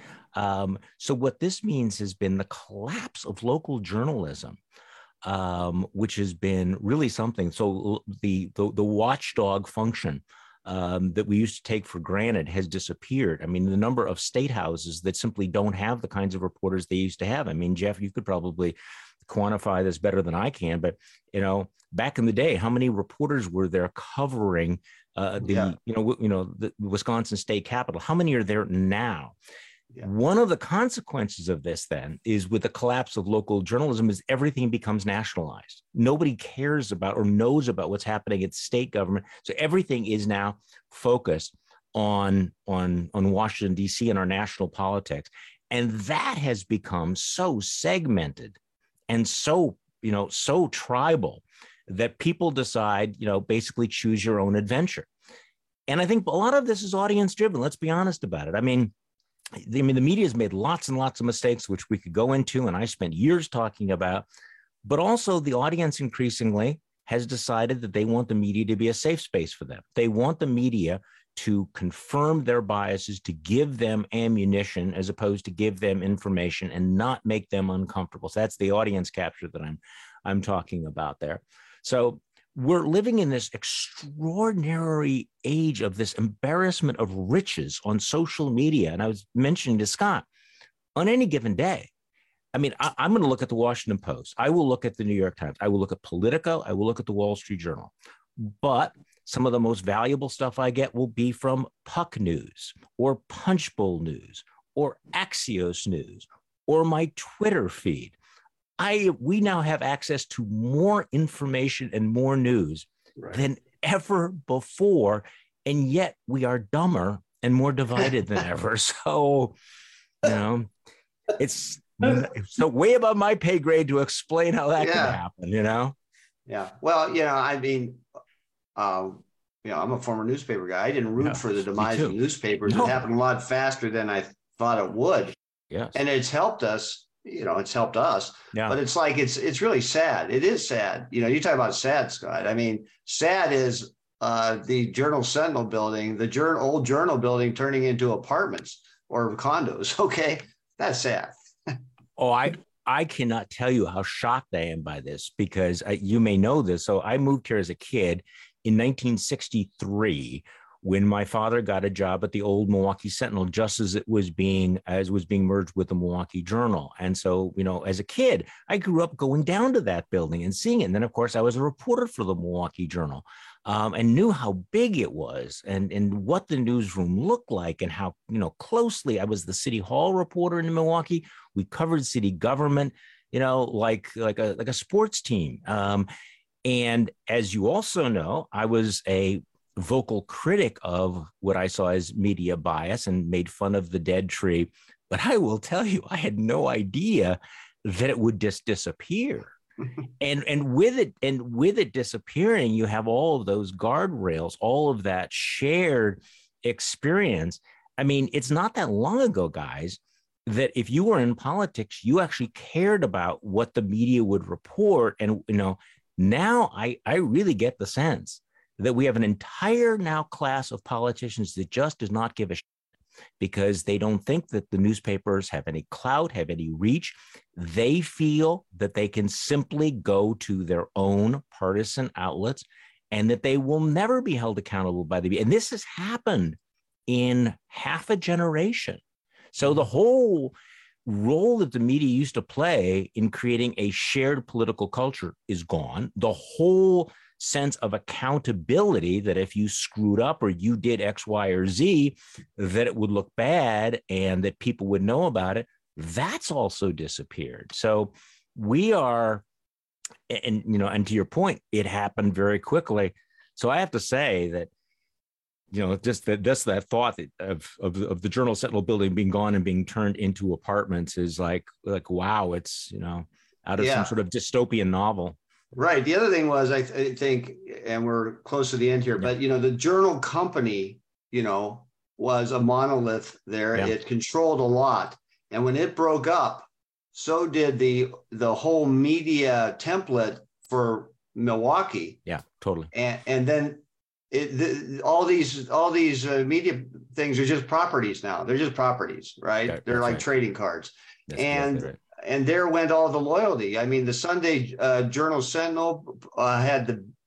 So what this means has been the collapse of local journalism, which has been really something. So the watchdog function that we used to take for granted has disappeared. I mean, the number of state houses that simply don't have the kinds of reporters they used to have. I mean, Jeff, you could probably quantify this better than I can, but back in the day, how many reporters were there covering the Wisconsin state capitol? How many are there now? Yeah. One of the consequences of this then is, with the collapse of local journalism, is everything becomes nationalized. Nobody cares about or knows about what's happening at state government. So everything is now focused on Washington, D.C. and our national politics. And that has become so segmented and so tribal that people decide, basically choose your own adventure. And I think a lot of this is audience driven. Let's be honest about it. I mean, the media has made lots and lots of mistakes, which we could go into, and I spent years talking about, but also the audience increasingly has decided that they want the media to be a safe space for them. They want the media to confirm their biases, to give them ammunition as opposed to give them information and not make them uncomfortable. So that's the audience capture that I'm talking about there. So we're living in this extraordinary age of this embarrassment of riches on social media. And I was mentioning to Scott, on any given day, I mean, I'm going to look at the Washington Post. I will look at the New York Times. I will look at Politico. I will look at the Wall Street Journal. But some of the most valuable stuff I get will be from Puck News or Punchbowl News or Axios News or my Twitter feed. We now have access to more information and more news than ever before, and yet we are dumber and more divided than ever. So, it's so way above my pay grade to explain how that can happen, Yeah. Well, I mean, I'm a former newspaper guy. I didn't root for the demise of newspapers. No. It happened a lot faster than I thought it would. Yes. And it's helped us. It's helped us, but it's like, it's really sad. It is sad. You talk about sad, Scott. I mean, sad is the Journal Sentinel building, the old Journal building turning into apartments or condos. Okay. That's sad. I cannot tell you how shocked I am by this, because you may know this. So I moved here as a kid in 1963, when my father got a job at the old Milwaukee Sentinel, just as it was being merged with the Milwaukee Journal. And so, as a kid, I grew up going down to that building and seeing it. And then, of course, I was a reporter for the Milwaukee Journal, and knew how big it was and what the newsroom looked like, and how, closely I was the city hall reporter in Milwaukee. We covered city government, like a sports team. And as you also know, I was a vocal critic of what I saw as media bias and made fun of the dead tree. But I will tell you, I had no idea that it would just disappear. and with it disappearing, you have all of those guardrails, all of that shared experience. I mean, it's not that long ago, guys, that if you were in politics, you actually cared about what the media would report. And, now I really get the sense that we have an entire now class of politicians that just does not give a shit, because they don't think that the newspapers have any clout, have any reach. They feel that they can simply go to their own partisan outlets and that they will never be held accountable by the media. And this has happened in half a generation. So the whole role that the media used to play in creating a shared political culture is gone. The whole sense of accountability, that if you screwed up or you did X, Y, or Z, that it would look bad and that people would know about it, that's also disappeared. So we are, and to your point, it happened very quickly. So I have to say that, just that thought of the Journal Sentinel building being gone and being turned into apartments is like, wow, it's, out of some sort of dystopian novel. Right. The other thing was, I think, and we're close to the end here, but, the Journal Company, was a monolith there. Yeah. It controlled a lot. And when it broke up, so did the whole media template for Milwaukee. Yeah, totally. And then all these media things are just properties now. They're just properties, right? Okay, they're like trading cards. That's exactly right. And there went all the loyalty. I mean, the Sunday Journal Sentinel had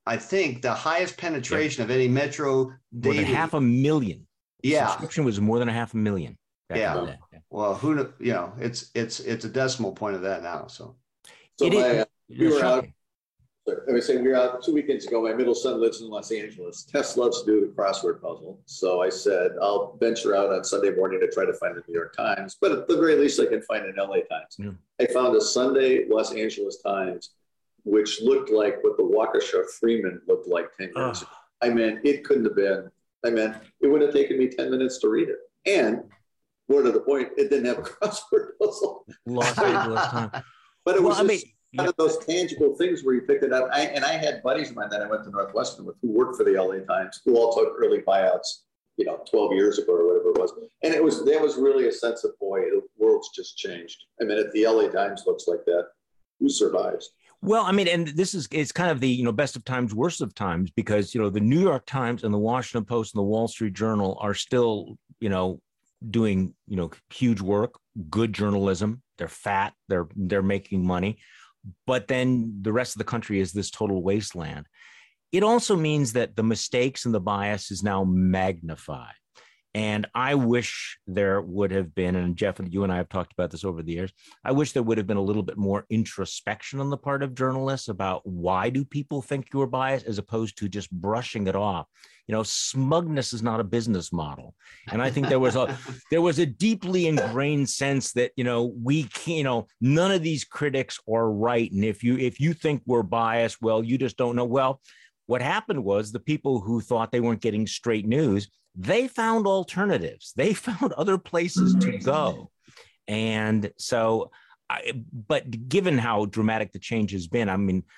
I think, the highest penetration of any metro daily. More than 500,000. Yeah. Subscription was more than 500,000. Yeah. Well, it's a decimal point of that now. So we were out. I was saying we were out 2 weekends ago. My middle son lives in Los Angeles. Tess loves to do the crossword puzzle. So I said, I'll venture out on Sunday morning to try to find the New York Times, but at the very least I can find an LA Times. Yeah. I found a Sunday Los Angeles Times, which looked like what the Waukesha Freeman looked like 10 years ago. I mean, it couldn't have been. It would have taken me 10 minutes to read it. And more to the point, it didn't have a crossword puzzle. Los Angeles Times. But it was one of those tangible things where you picked it up. I had buddies of mine that I went to Northwestern with who worked for the LA Times, who all took early buyouts, 12 years ago or whatever it was. And there was really a sense of, boy, the world's just changed. I mean, if the LA Times looks like that, who survives? Well, I mean, and it's kind of the, best of times, worst of times, because, the New York Times and the Washington Post and the Wall Street Journal are still, doing, huge work, good journalism. They're fat, they're making money. But then the rest of the country is this total wasteland. It also means that the mistakes and the bias is now magnified. And I wish there would have been, and Jeff, you and I have talked about this over the years, I wish there would have been a little bit more introspection on the part of journalists about why do people think you're biased, as opposed to just brushing it off. Smugness is not a business model. And I think there was a deeply ingrained sense that, we can't, none of these critics are right. And if you think we're biased, well, you just don't know. Well, what happened was the people who thought they weren't getting straight news, they found alternatives. They found other places to go. And so, but given how dramatic the change has been, I mean,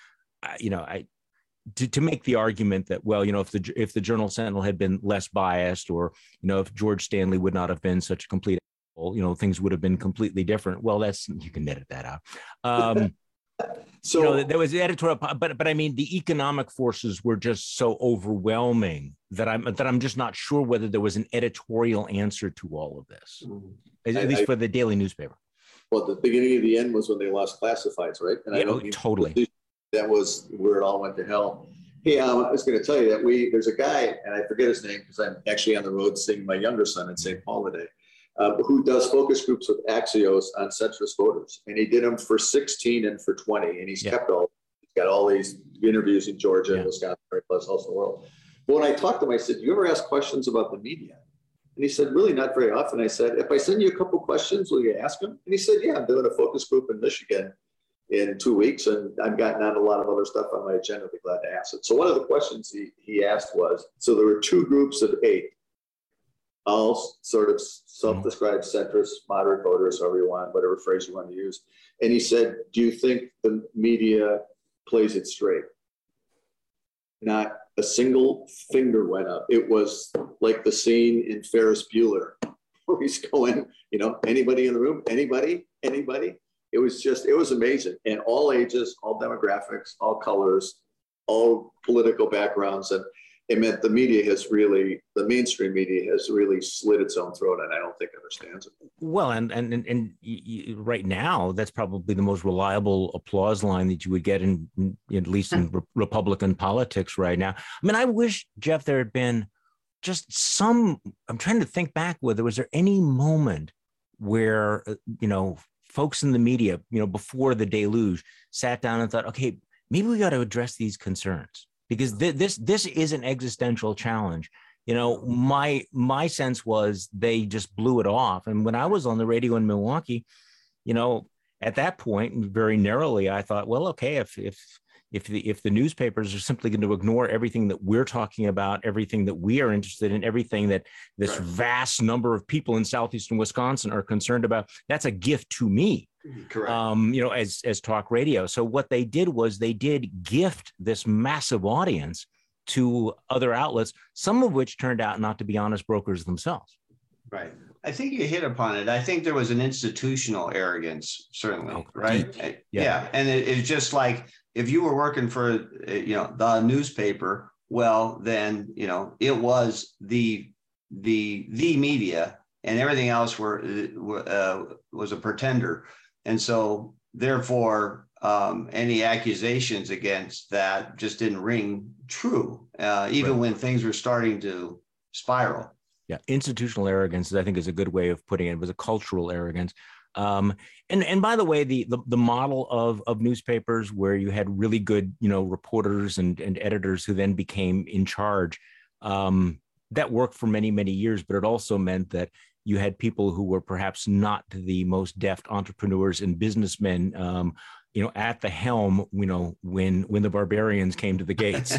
to make the argument that, well, if the Journal Sentinel had been less biased, or, if George Stanley would not have been such a complete asshole, things would have been completely different. Well, you can edit that out. So there was the editorial, but I mean, the economic forces were just so overwhelming that I'm just not sure whether there was an editorial answer to all of this, at least for the daily newspaper. Well, the beginning of the end was when they lost classifieds, right? And yeah, totally. That was where it all went to hell. Hey, I was going to tell you that there's a guy, and I forget his name because I'm actually on the road seeing my younger son in St. Paul today, who does focus groups with Axios on centrist voters. And he did them for 16 and for 20. And he's got all these interviews in Georgia, Wisconsin, plus also the world. But when I talked to him, I said, you ever ask questions about the media? And he said, really not very often. I said, if I send you a couple questions, will you ask them? And he said, yeah, I'm doing a focus group in Michigan in 2 weeks. And I've gotten on a lot of other stuff on my agenda. I'd be glad to ask it. So one of the questions he asked was, so there were two groups of 8. All sort of self-described centrist, moderate voters, however you want, whatever phrase you want to use. And he said, do you think the media plays it straight? Not a single finger went up. It was like the scene in Ferris Bueller where he's going, anybody in the room, anybody. It was amazing. And all ages, all demographics, all colors, all political backgrounds. And it meant the mainstream media has really slit its own throat, and I don't think understands it. Well, and right now, that's probably the most reliable applause line that you would get at least in Republican politics right now. I mean, I wish, Jeff, there had been just I'm trying to think back, was there any moment where, folks in the media, before the deluge sat down and thought, okay, maybe we got to address these concerns. Because this is an existential challenge. My sense was they just blew it off. And when I was on the radio in Milwaukee, at that point, very narrowly, I thought, well, okay, if the newspapers are simply going to ignore everything that we're talking about, everything that we are interested in, everything that this vast number of people in southeastern Wisconsin are concerned about, that's a gift to me. Correct. As talk radio. So what they did was they did gift this massive audience to other outlets, some of which turned out not to be honest brokers themselves. Right. I think you hit upon it. I think there was an institutional arrogance, certainly. Right. Yeah. And it's just like, if you were working for, the newspaper, well, then, it was the media, and everything else was a pretender. And so therefore, any accusations against that just didn't ring true, even when things were starting to spiral. Yeah, institutional arrogance, I think, is a good way of putting it. It was a cultural arrogance. And by the way, the model of newspapers where you had really good, reporters and editors who then became in charge, that worked for many, many years, but it also meant that you had people who were perhaps not the most deft entrepreneurs and businessmen, at the helm, when the barbarians came to the gates.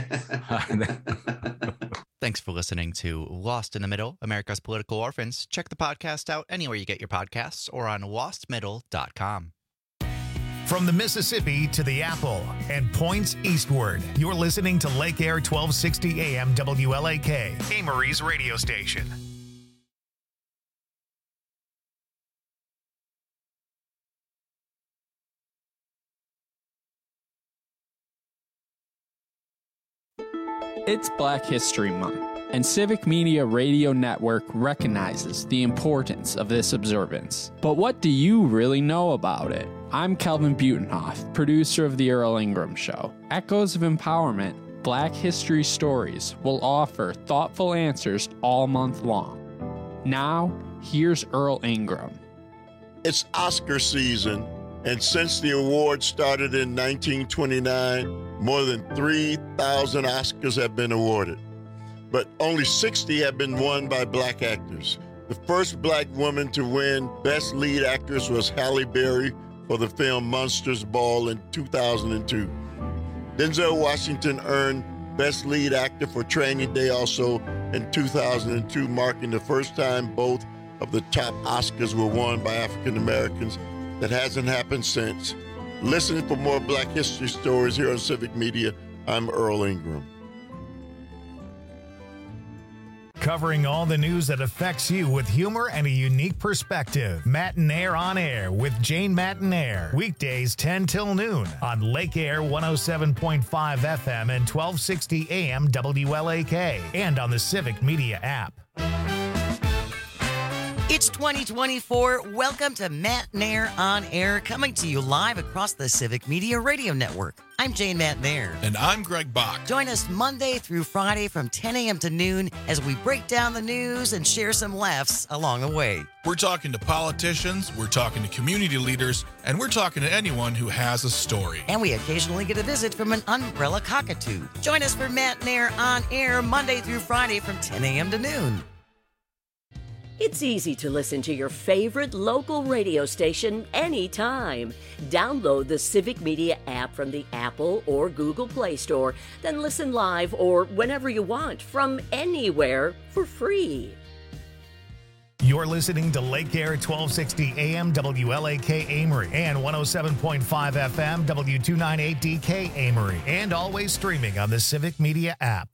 Thanks for listening to Lost in the Middle, America's Political Orphans. Check the podcast out anywhere you get your podcasts or on lostmiddle.com. From the Mississippi to the Apple and points eastward, you're listening to Lake Air 1260 AM WLAK, Amory's radio station. It's Black History Month, and Civic Media Radio Network recognizes the importance of this observance. But what do you really know about it? I'm Kelvin Butenhoff, producer of The Earl Ingram Show. Echoes of Empowerment, Black History Stories will offer thoughtful answers all month long. Now, here's Earl Ingram. It's Oscar season, and since the award started in 1929, more than 3,000 Oscars have been awarded, but only 60 have been won by Black actors. The first Black woman to win Best Lead Actress was Halle Berry for the film Monsters Ball in 2002. Denzel Washington earned Best Lead Actor for Training Day also in 2002, marking the first time both of the top Oscars were won by African Americans. That hasn't happened since. Listen for more Black history stories here on Civic Media. I'm Earl Ingram. Covering all the news that affects you with humor and a unique perspective. Matinaire on Air with Jane Matinaire. Weekdays 10 till noon on Lake Air 107.5 FM and 1260 AM WLAK and on the Civic Media app. It's 2024. Welcome to Matinaire on Air, coming to you live across the Civic Media Radio Network. I'm Jane Matinaire. And I'm Greg Bach. Join us Monday through Friday from 10 a.m. to noon as we break down the news and share some laughs along the way. We're talking to politicians, we're talking to community leaders, and we're talking to anyone who has a story. And we occasionally get a visit from an umbrella cockatoo. Join us for Matinaire on Air Monday through Friday from 10 a.m. to noon. It's easy to listen to your favorite local radio station anytime. Download the Civic Media app from the Apple or Google Play Store, then listen live or whenever you want from anywhere for free. You're listening to Lake Air 1260 AM WLAK Amory and 107.5 FM W298DK Amory, and always streaming on the Civic Media app.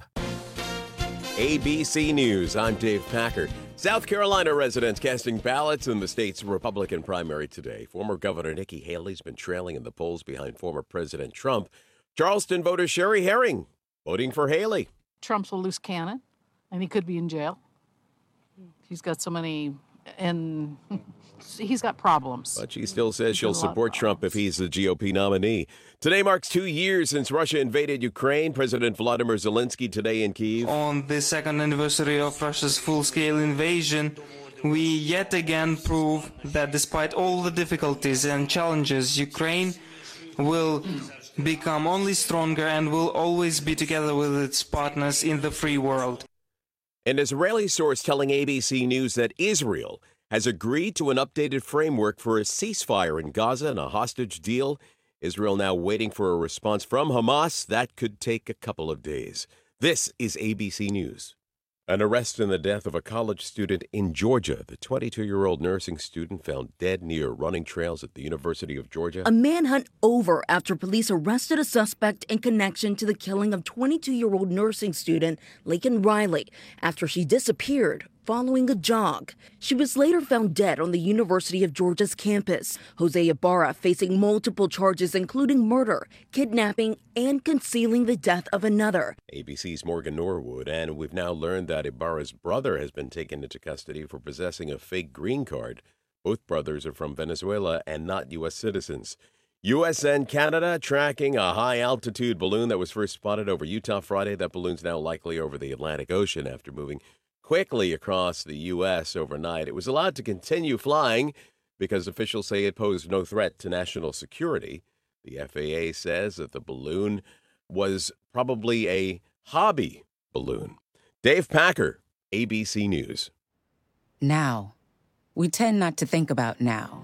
ABC News, I'm Dave Packard. South Carolina residents casting ballots in the state's Republican primary today. Former Governor Nikki Haley's been trailing in the polls behind former President Trump. Charleston voter Sherry Herring voting for Haley. Trump's a loose cannon, and he could be in jail. He's got so many, and he's got problems. But she still says she'll support Trump if he's the GOP nominee. Today marks 2 years since Russia invaded Ukraine. President Volodymyr Zelensky today in Kyiv. On the second anniversary of Russia's full-scale invasion, we yet again prove that despite all the difficulties and challenges, Ukraine will become only stronger and will always be together with its partners in the free world. An Israeli source telling ABC News that Israel has agreed to an updated framework for a ceasefire in Gaza and a hostage deal. Israel now waiting for a response from Hamas. That could take a couple of days. This is ABC News. An arrest and the death of a college student in Georgia. The 22-year-old nursing student found dead near running trails at the University of Georgia. A manhunt over after police arrested a suspect in connection to the killing of 22-year-old nursing student Laken Riley after she disappeared following a jog. She was later found dead on the University of Georgia's campus. Jose Ibarra facing multiple charges including murder, kidnapping, and concealing the death of another. ABC's Morgan Norwood, and we've now learned that Ibarra's brother has been taken into custody for possessing a fake green card. Both brothers are from Venezuela and not U.S. citizens. U.S. and Canada tracking a high-altitude balloon that was first spotted over Utah Friday. That balloon's now likely over the Atlantic Ocean after moving quickly across the U.S. overnight. It was allowed to continue flying because officials say it posed no threat to national security. The FAA says that the balloon was probably a hobby balloon. Dave Packer, ABC News. Now. We tend not to think about now.